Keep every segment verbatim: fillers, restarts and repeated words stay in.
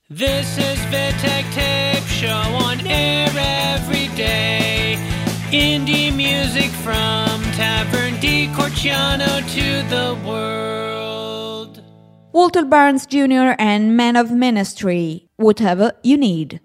This is Vitek Tape Show on air every day. Indie music from Tavern di Corciano to the world. Walter Barnes Junior and Men of Ministry, Whatever You Need.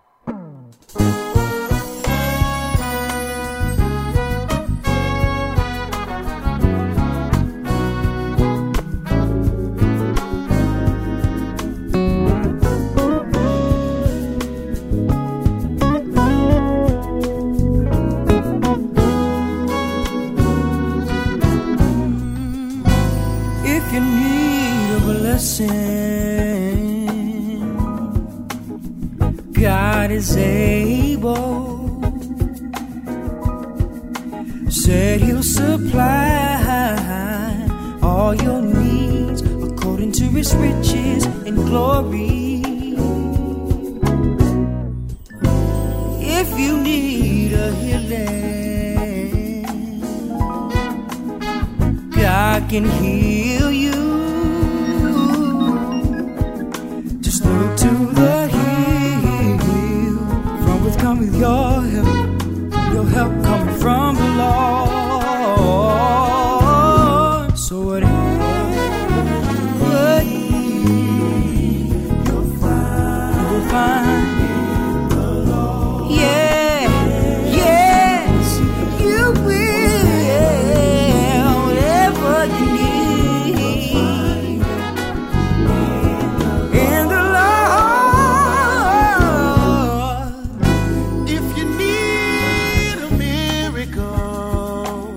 God is able, said he'll supply all your needs according to his riches and glory. If you need a healing, God can heal you. Just look to the hill from which cometh your help. Your help coming from the Lord. So whatever you need, you'll find, you will find in the Lord. Yeah, yes, you will. Whatever you need in the Lord. If you need a miracle,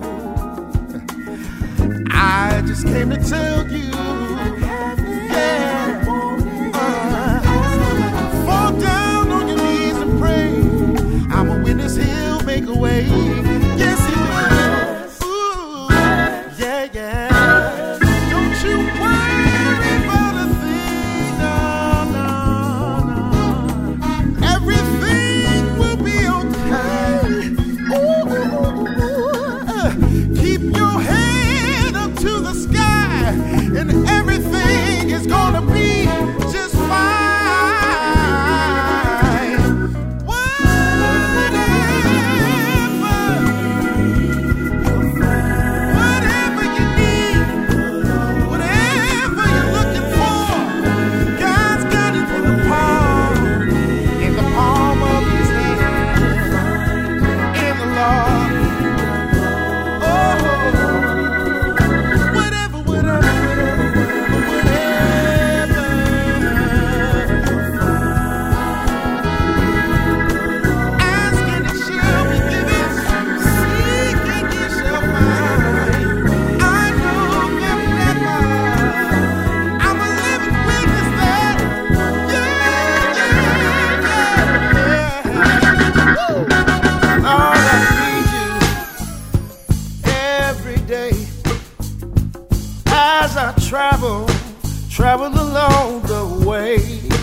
I just came to tell you, yeah, uh, fall down on your knees and pray. I'm a witness, he'll make a way. Yes, he will. Ooh, yeah, yeah. Don't you worry about a thing, no, no, no. Everything will be okay. Ooh, keep your head up to the sky, and everything is gonna be just fine. Whatever, whatever you need, whatever you're looking for, God's got it in the palm, in the palm of his hand, in the Lord. Oh, whatever, whatever, whatever, whatever. Ask and it shall be given. Seek and you shall find. I know them never. I'm a living witness that. Yeah, yeah, yeah. Woo. Lord, I need you every day as I travel, travel along the way.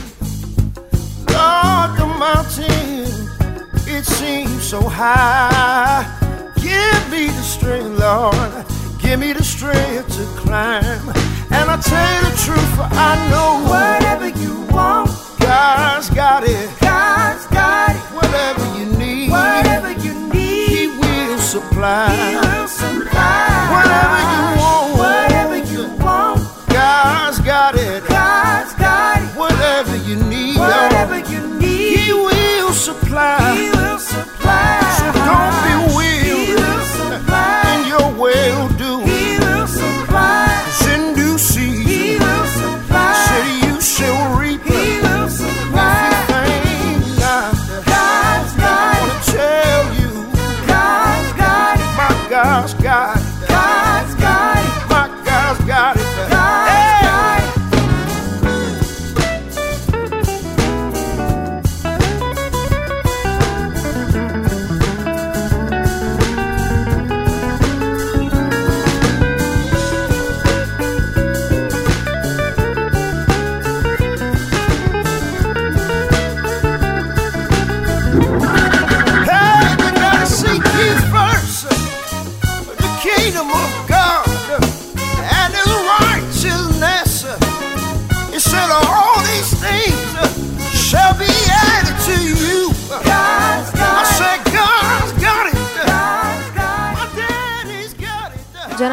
Lord, the mountain, it seems so high. Give me the strength, Lord, give me the strength to climb. And I tell you the truth, for I know whatever you want, God's got it. God's got it. Whatever you need, whatever you need, He will supply. He will supply. Whatever you want, whatever you want, God's got it. God's got it. Whatever you need, whatever you need, He will supply. He will supply. So don't be weary. He will supply. In your well doing, He will supply. 'Cause in due season, He will supply. Say you shall reap. He will supply. Everything God, God's got it. I wanna tell you, God's got it. My God's got it. God's got it. My God's got it. God's got it.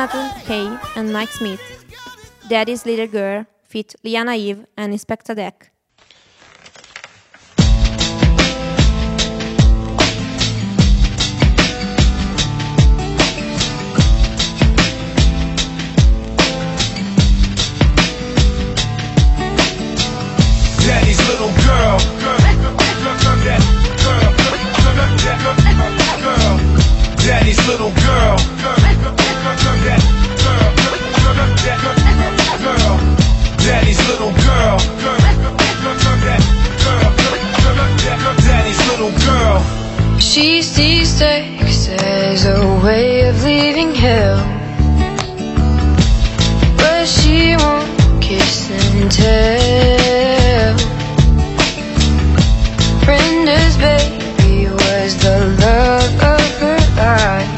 Jonathan Hay and Mike Smith. Daddy's Little Girl feat. Liana Eve and Inspector Deck. Daddy's little girl, Daddy's little girl, Daddy's little girl, Daddy's little girl. She sees sex as a way of leaving hell, but she won't kiss and tell. Brenda's baby was the love of her life,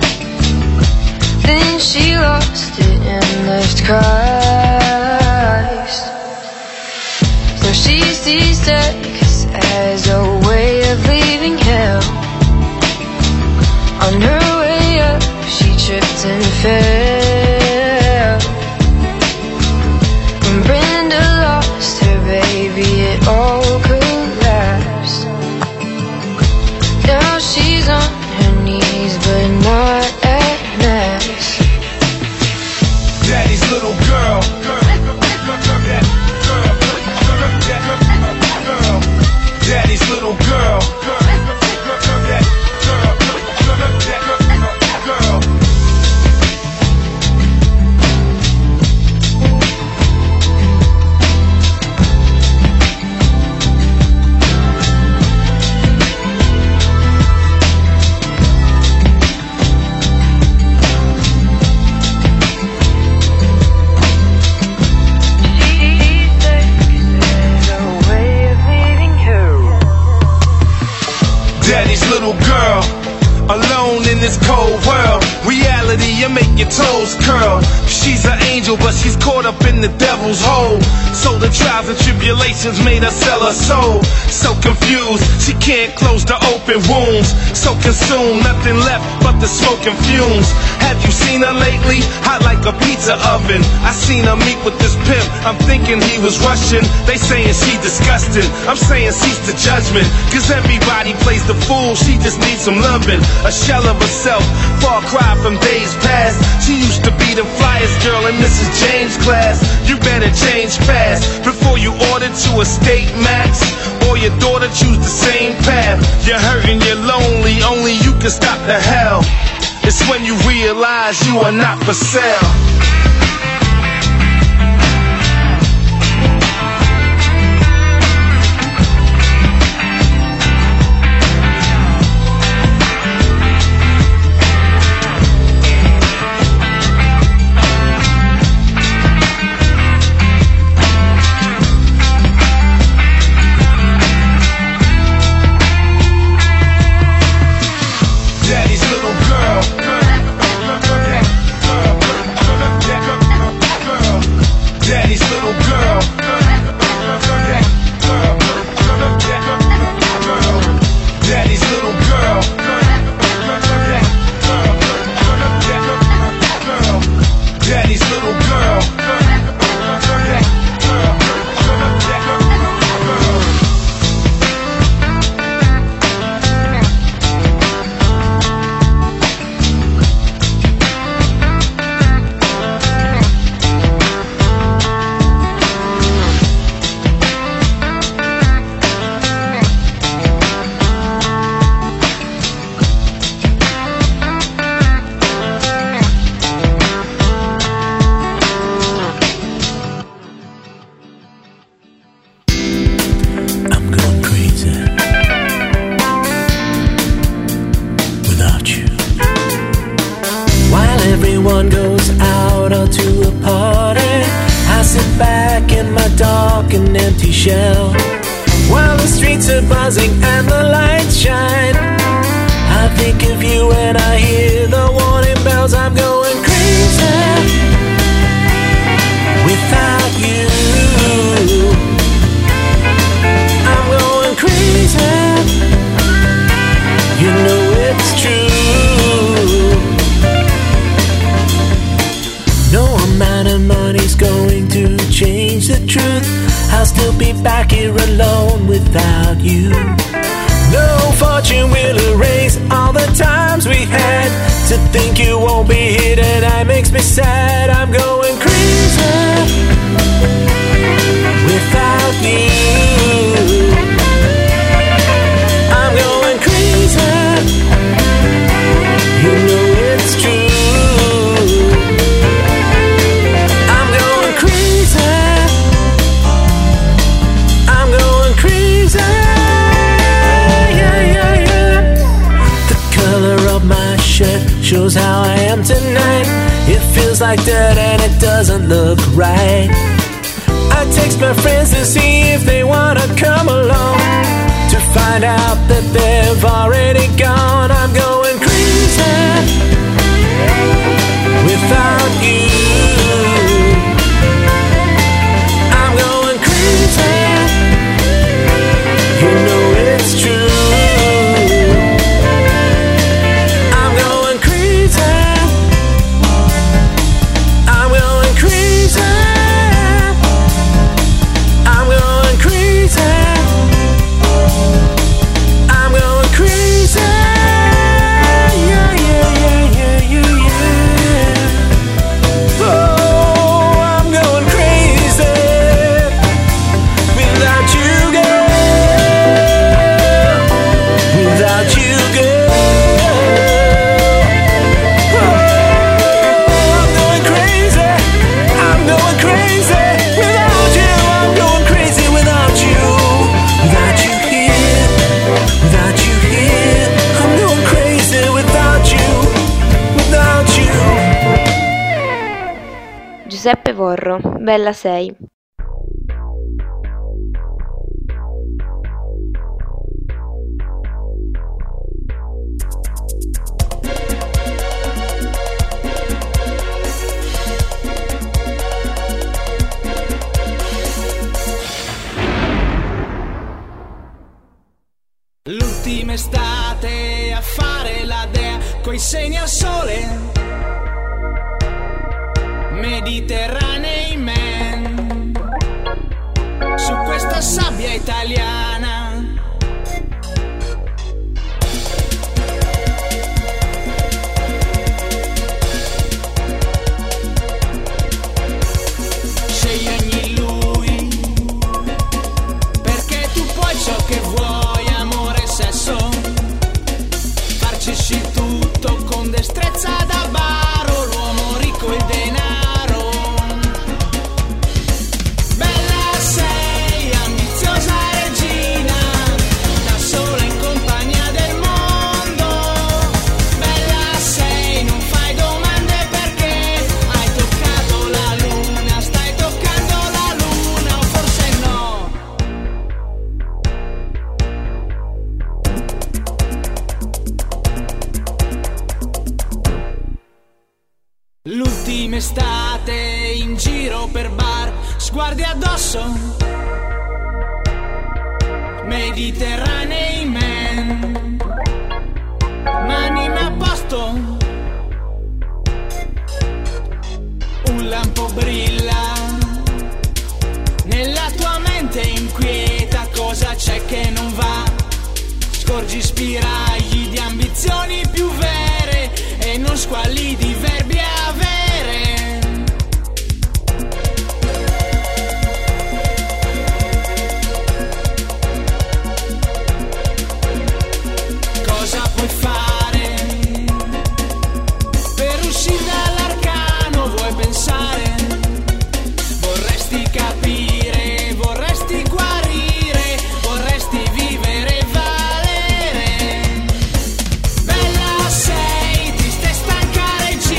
then she lost it and left Christ. So she sees sex as a way of leaving hell. On her way up she tripped and fell. When Brenda lost her baby it all collapsed. Now she's on her knees but not at mass. Daddy's little girl, Daddy's little girl, Daddy's little girl, alone in this cold world. Reality, you make your toes curl. She's an angel, but she's caught up in the devil's hole. So the trials and tribulations made her sell her soul. So confused, she can't close the open wounds. So consumed, nothing left but the smoke and fumes. Have you seen her lately? Hot like a pizza oven. I seen her meet with this pimp, I'm thinking he was Russian. They saying she disgusting, I'm saying cease the judgment. Cause everybody plays the fool, she just needs some loving. A shell of herself, far cry from days past. She used to be the flyest girl in Missus James' class. You better change fast before you order to a state max, or your daughter choose the same path. You're hurting, you're lonely, only you can stop the hell. It's when you realize you are not for sale. Everyone goes out onto a party. I sit back in my dark and empty shell while the streets are buzzing and the lights shine. I think of you and I hear the warning bells. I'm going crazy without you. I'm going crazy. You know it's true. back here alone without you. No fortune will erase all the times we had. To think you won't be here tonight makes me sad. I'm going crazy without you. I'm going crazy, you know it's true. I'm going crazy, I'm going crazy. Yeah, yeah, yeah. The color of my shirt shows how I am tonight. It feels like dirt and it doesn't look right. I text my friends to see if they wanna come along, to find out that they've already gone. I'm going crazy without you. I'm going crazy, you know it's true. I'm going crazy, I'm going crazy, I'm going crazy, I'm going crazy. Yeah, yeah, yeah, yeah, yeah, yeah. Oh, I'm going crazy without you, girl. Without you, girl. Oh, I'm going crazy. I'm going crazy without you. I'm going crazy without you. Without you here, without you here. I'm going crazy without you, without you. Giuseppe Vorro, Bella sei. L'ultima estate a fare la dea coi segni al sole, Mediterranei man, su questa sabbia italiana. Scegli ogni lui, perché tu puoi ciò che vuoi, amore, sesso, farci tutto con destrezza da baro, l'uomo ricco e il denaro. Bella sei, ambiziosa regina, da sola in compagnia del mondo. Bella sei, non fai domande perché hai toccato la luna, stai toccando la luna, o forse no. L'ultima estate in giro per bar, sguardi addosso, Mediterranei man, manime a posto, un lampo brilla, nella tua mente inquieta, cosa c'è che non va? Scorgi spiragli di ambizioni più vere e non squalli di verbi a avere. Cosa puoi fare per uscire dall'arcano? Vuoi pensare? Vorresti capire, vorresti guarire, vorresti vivere e valere. Bella sei, triste e stanca regina.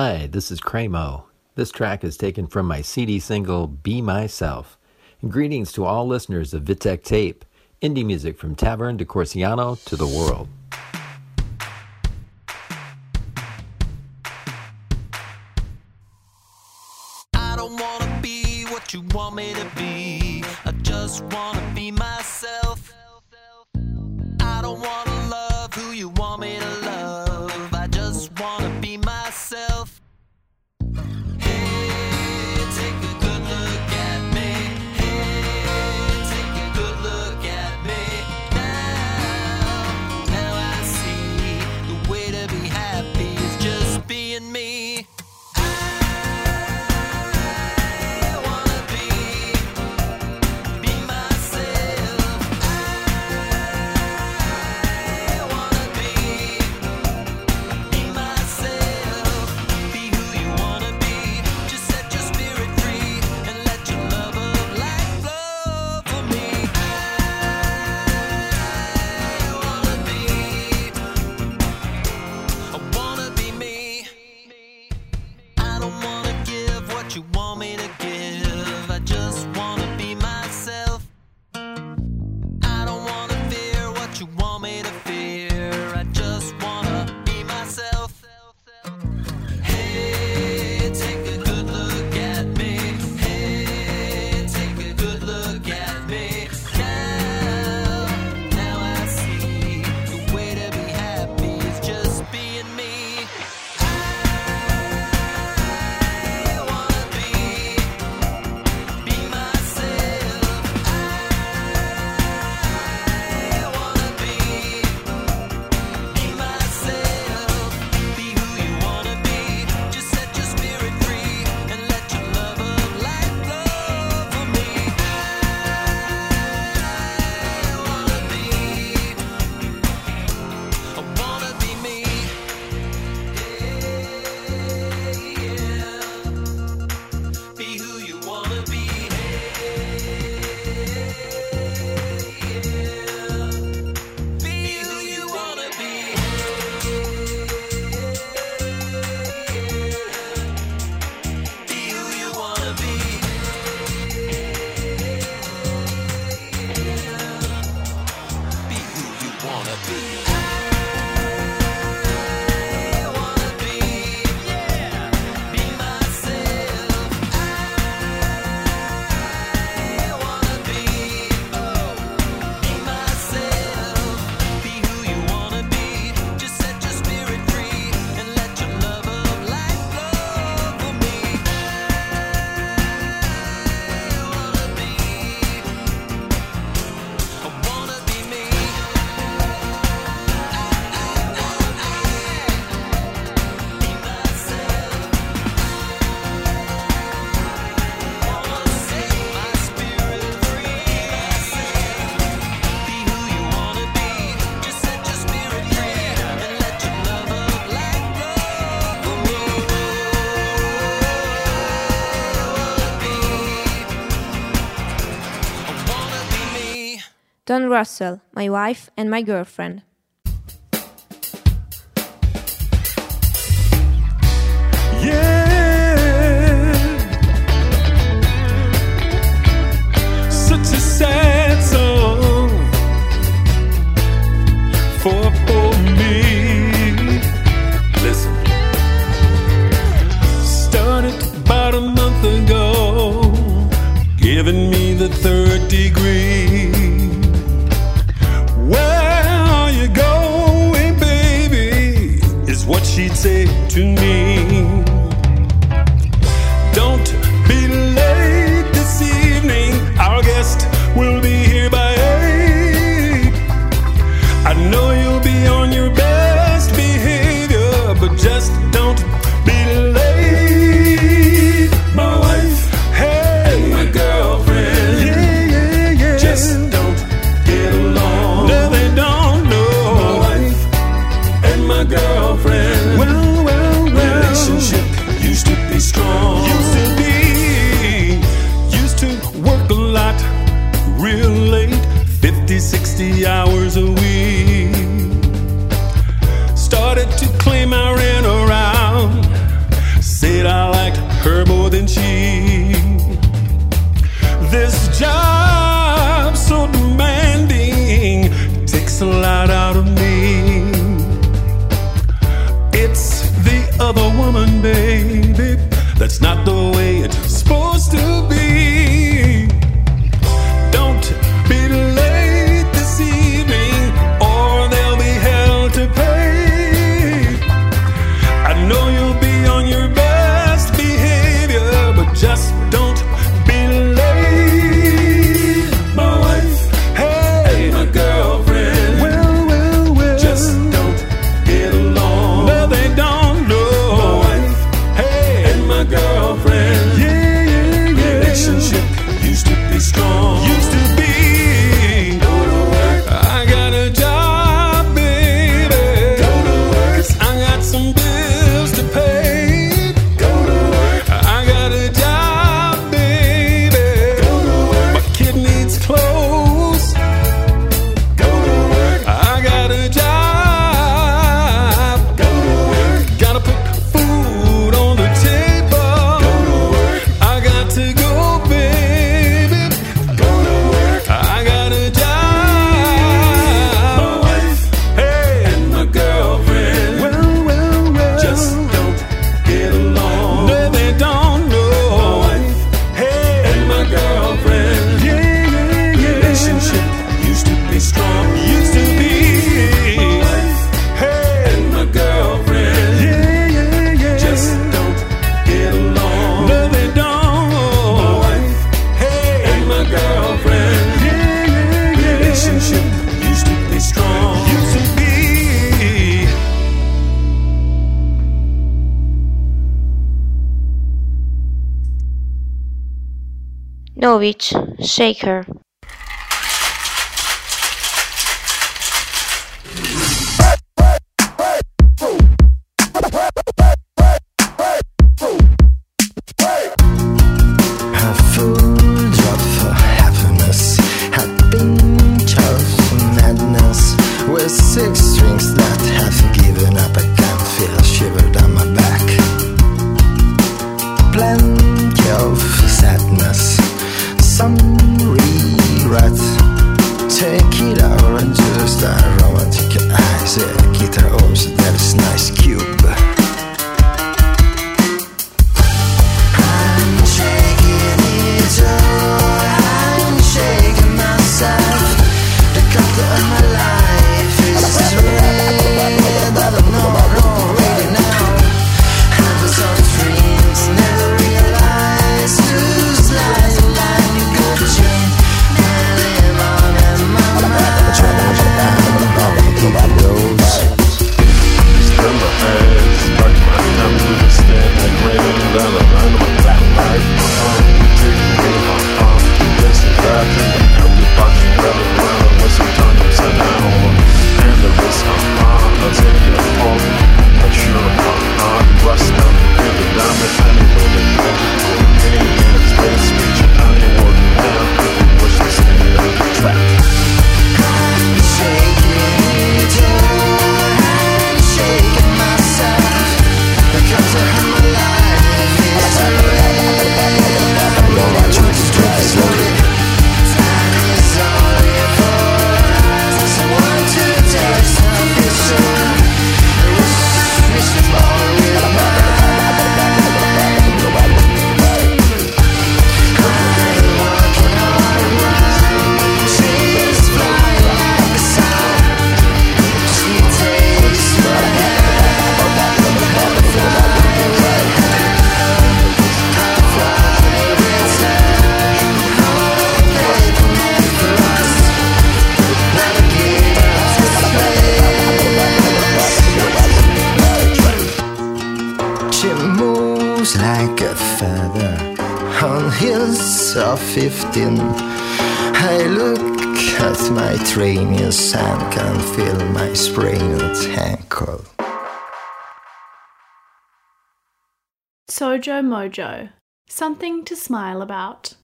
Hi, this is Cremo. This track is taken from my C D single, Be Myself. And greetings to all listeners of Vitek Tape, indie music from Tavern de Corsiano to the world. I don't wanna be what you want me to be. I just wanna be myself. I don't wanna love who you want me to love. I just wanna be myself. Hey, take a good look at me. Hey, take a good look at me. Now, now I see the way to be happy is just being me. Don Russell, My Wife and My Girlfriend. Yeah, such a sad song for poor me. Listen, started about a month ago, giving me the third degree. Where are you going, baby? Is what she'd say to me. Don't be late this evening. Our guest will be here by eight. I know you'll be on your best behavior, but just don't be late. My wife, hey, and my girlfriend, yeah, yeah, yeah. Just don't get along. No, they don't know. My wife and my girlfriend, well, well, well. Relationship used to be strong. Used to be. Used to work a lot, real late, fifty, sixty hours a week. Started to claim I ran around, job so demanding, it takes a lot out of me. It's the other woman, baby, that's not the way it's supposed to be. Don't be late this evening or there'll be hell to pay. I know you'll be on your best behavior, but just don't be late. My wife, hey, and my girlfriend, well, well, well, just don't get along. No, they don't know. My wife, hey, and my girlfriend, yeah, yeah, yeah. Relationship used to be strong. Used to be. Go to work. I got a job, baby. Go to work. 'Cause I got some bills to pay. Go to work. I got a job, baby. Go to work. My kid needs clothes. Go to work. I got a job. Go to work. Gotta put food on the table. Go to work. I got to go, baby. Go to work. I got a job. My wife, hey, and my girlfriend, well, well, well, just don't get along. No, they don't know. My wife, hey, and my girlfriend, yeah, yeah, yeah. Relationship used to be strong. Used to be. My wife, hey, and my girlfriend, yeah, yeah, yeah. Just don't get along. No, they don't. My wife, hey, and my girlfriend, yeah, yeah, yeah. Relationship used to be strong. Used to be. Novich, Shake Her. A full drop for happiness, a pinch of madness, with six strings that have given up. I can feel a shiver down my back. Plenty of sadness, some regret. Take it out and just a romantic eyes. A guitar also that is nice cube. I'm shaking it all, I'm shaking myself. The color of my life is red. I don't know, I don't really know. Handles of dreams, never realized. Who's lying like a good dream? And live on in my mind. Nobody knows. Remember, hands, like my hand with a stand, like raining down the line of my black light. Taking me my arm, this is that, and everybody rather run, what's the time upside down? And the risk I'm on, I'll take it home. Not sure I'm on, rust down, and the diamond, and the way that I can go in, and it's space, speech, and I ain't working now. What's the stand of the track? I'm shaking it all, I'm shaking myself. The color of my life is red. I know I try to drive slowly. Time is only for us. I want to take some picture. Wish it all real mine. I'm walking on a run. She's flying like the sun. She takes my hand. I fly with her. I fly with her. All they can make for us. Navigate this place. She moves like a feather on hills of fifteen. I look at my trainers and can feel my sprained ankle. Sojo Mojo. Something to smile about.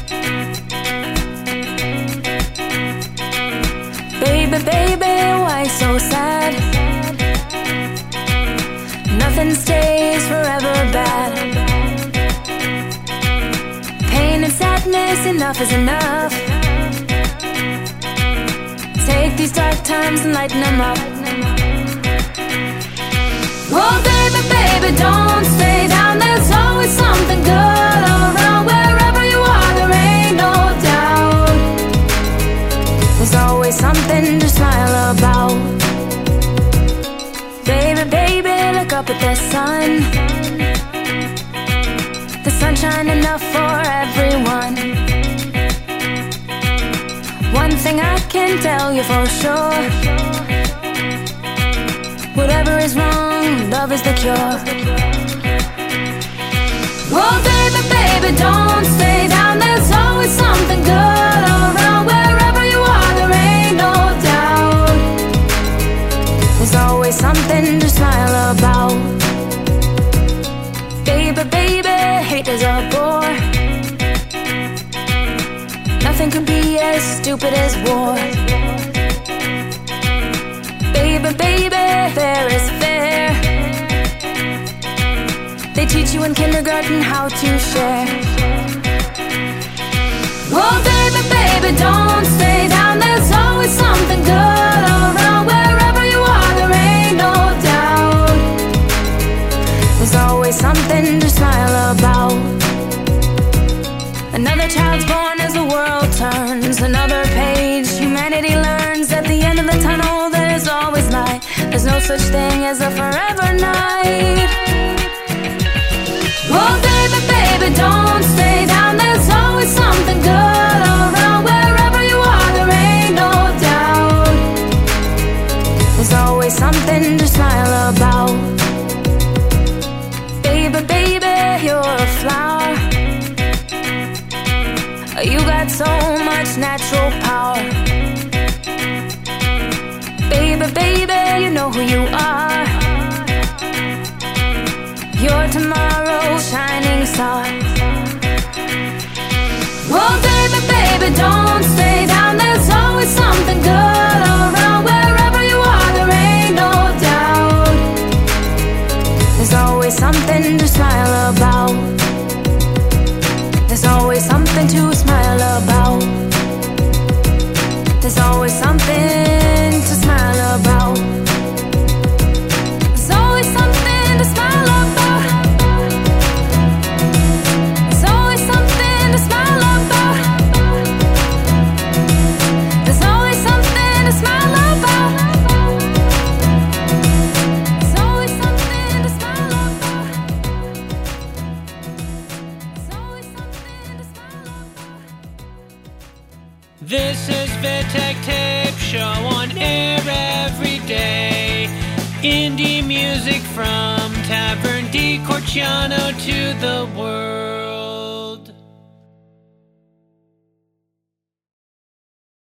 Baby, baby, why so sad. Nothing stays forever bad. Pain and sadness, enough is enough. Take these dark times and lighten them up. Oh baby, baby, don't stay down. There's always something good around. Wherever you are, there ain't no doubt. There's always something to smile about. Baby, baby, look up at the sun. The sunshine enough for everyone. One thing I can tell you for sure, whatever is wrong, love is the cure. Oh baby, baby, don't stay down. There's always something good around. Wherever you are, there ain't no doubt. There's always something to smile about. Baby, baby, hate is a bore. Nothing can be as stupid as war. Baby, baby, fair is fair. They teach you in kindergarten how to share. Oh baby, baby, don't stay down. There's always something good around. Wherever you are, there ain't no doubt. There's always something to smile about. Another child's born as the world turns. Another page humanity learns. At the end of the tunnel there's always light. There's no such thing as a forever night. Oh baby, baby, don't stay down. There's always something good around. Wherever you are, there ain't no doubt. There's always something to smile about. Baby, baby, you're a flower. You got so much natural power. Baby, baby, you know who you are. You're tomorrow's shining star. Oh baby, baby, don't stay down. There's always something good around. Wherever you are, there ain't no doubt. There's always something to smile about. There's always something to smile about. There's always something to smile about. There's always something to smile about. There's always something to smile about. There's always something to smile about. There's always something to smile about. There's always something to smile about. This is Vitek Tape Show on air every day. Indie music from Tavern di Corciano to the world.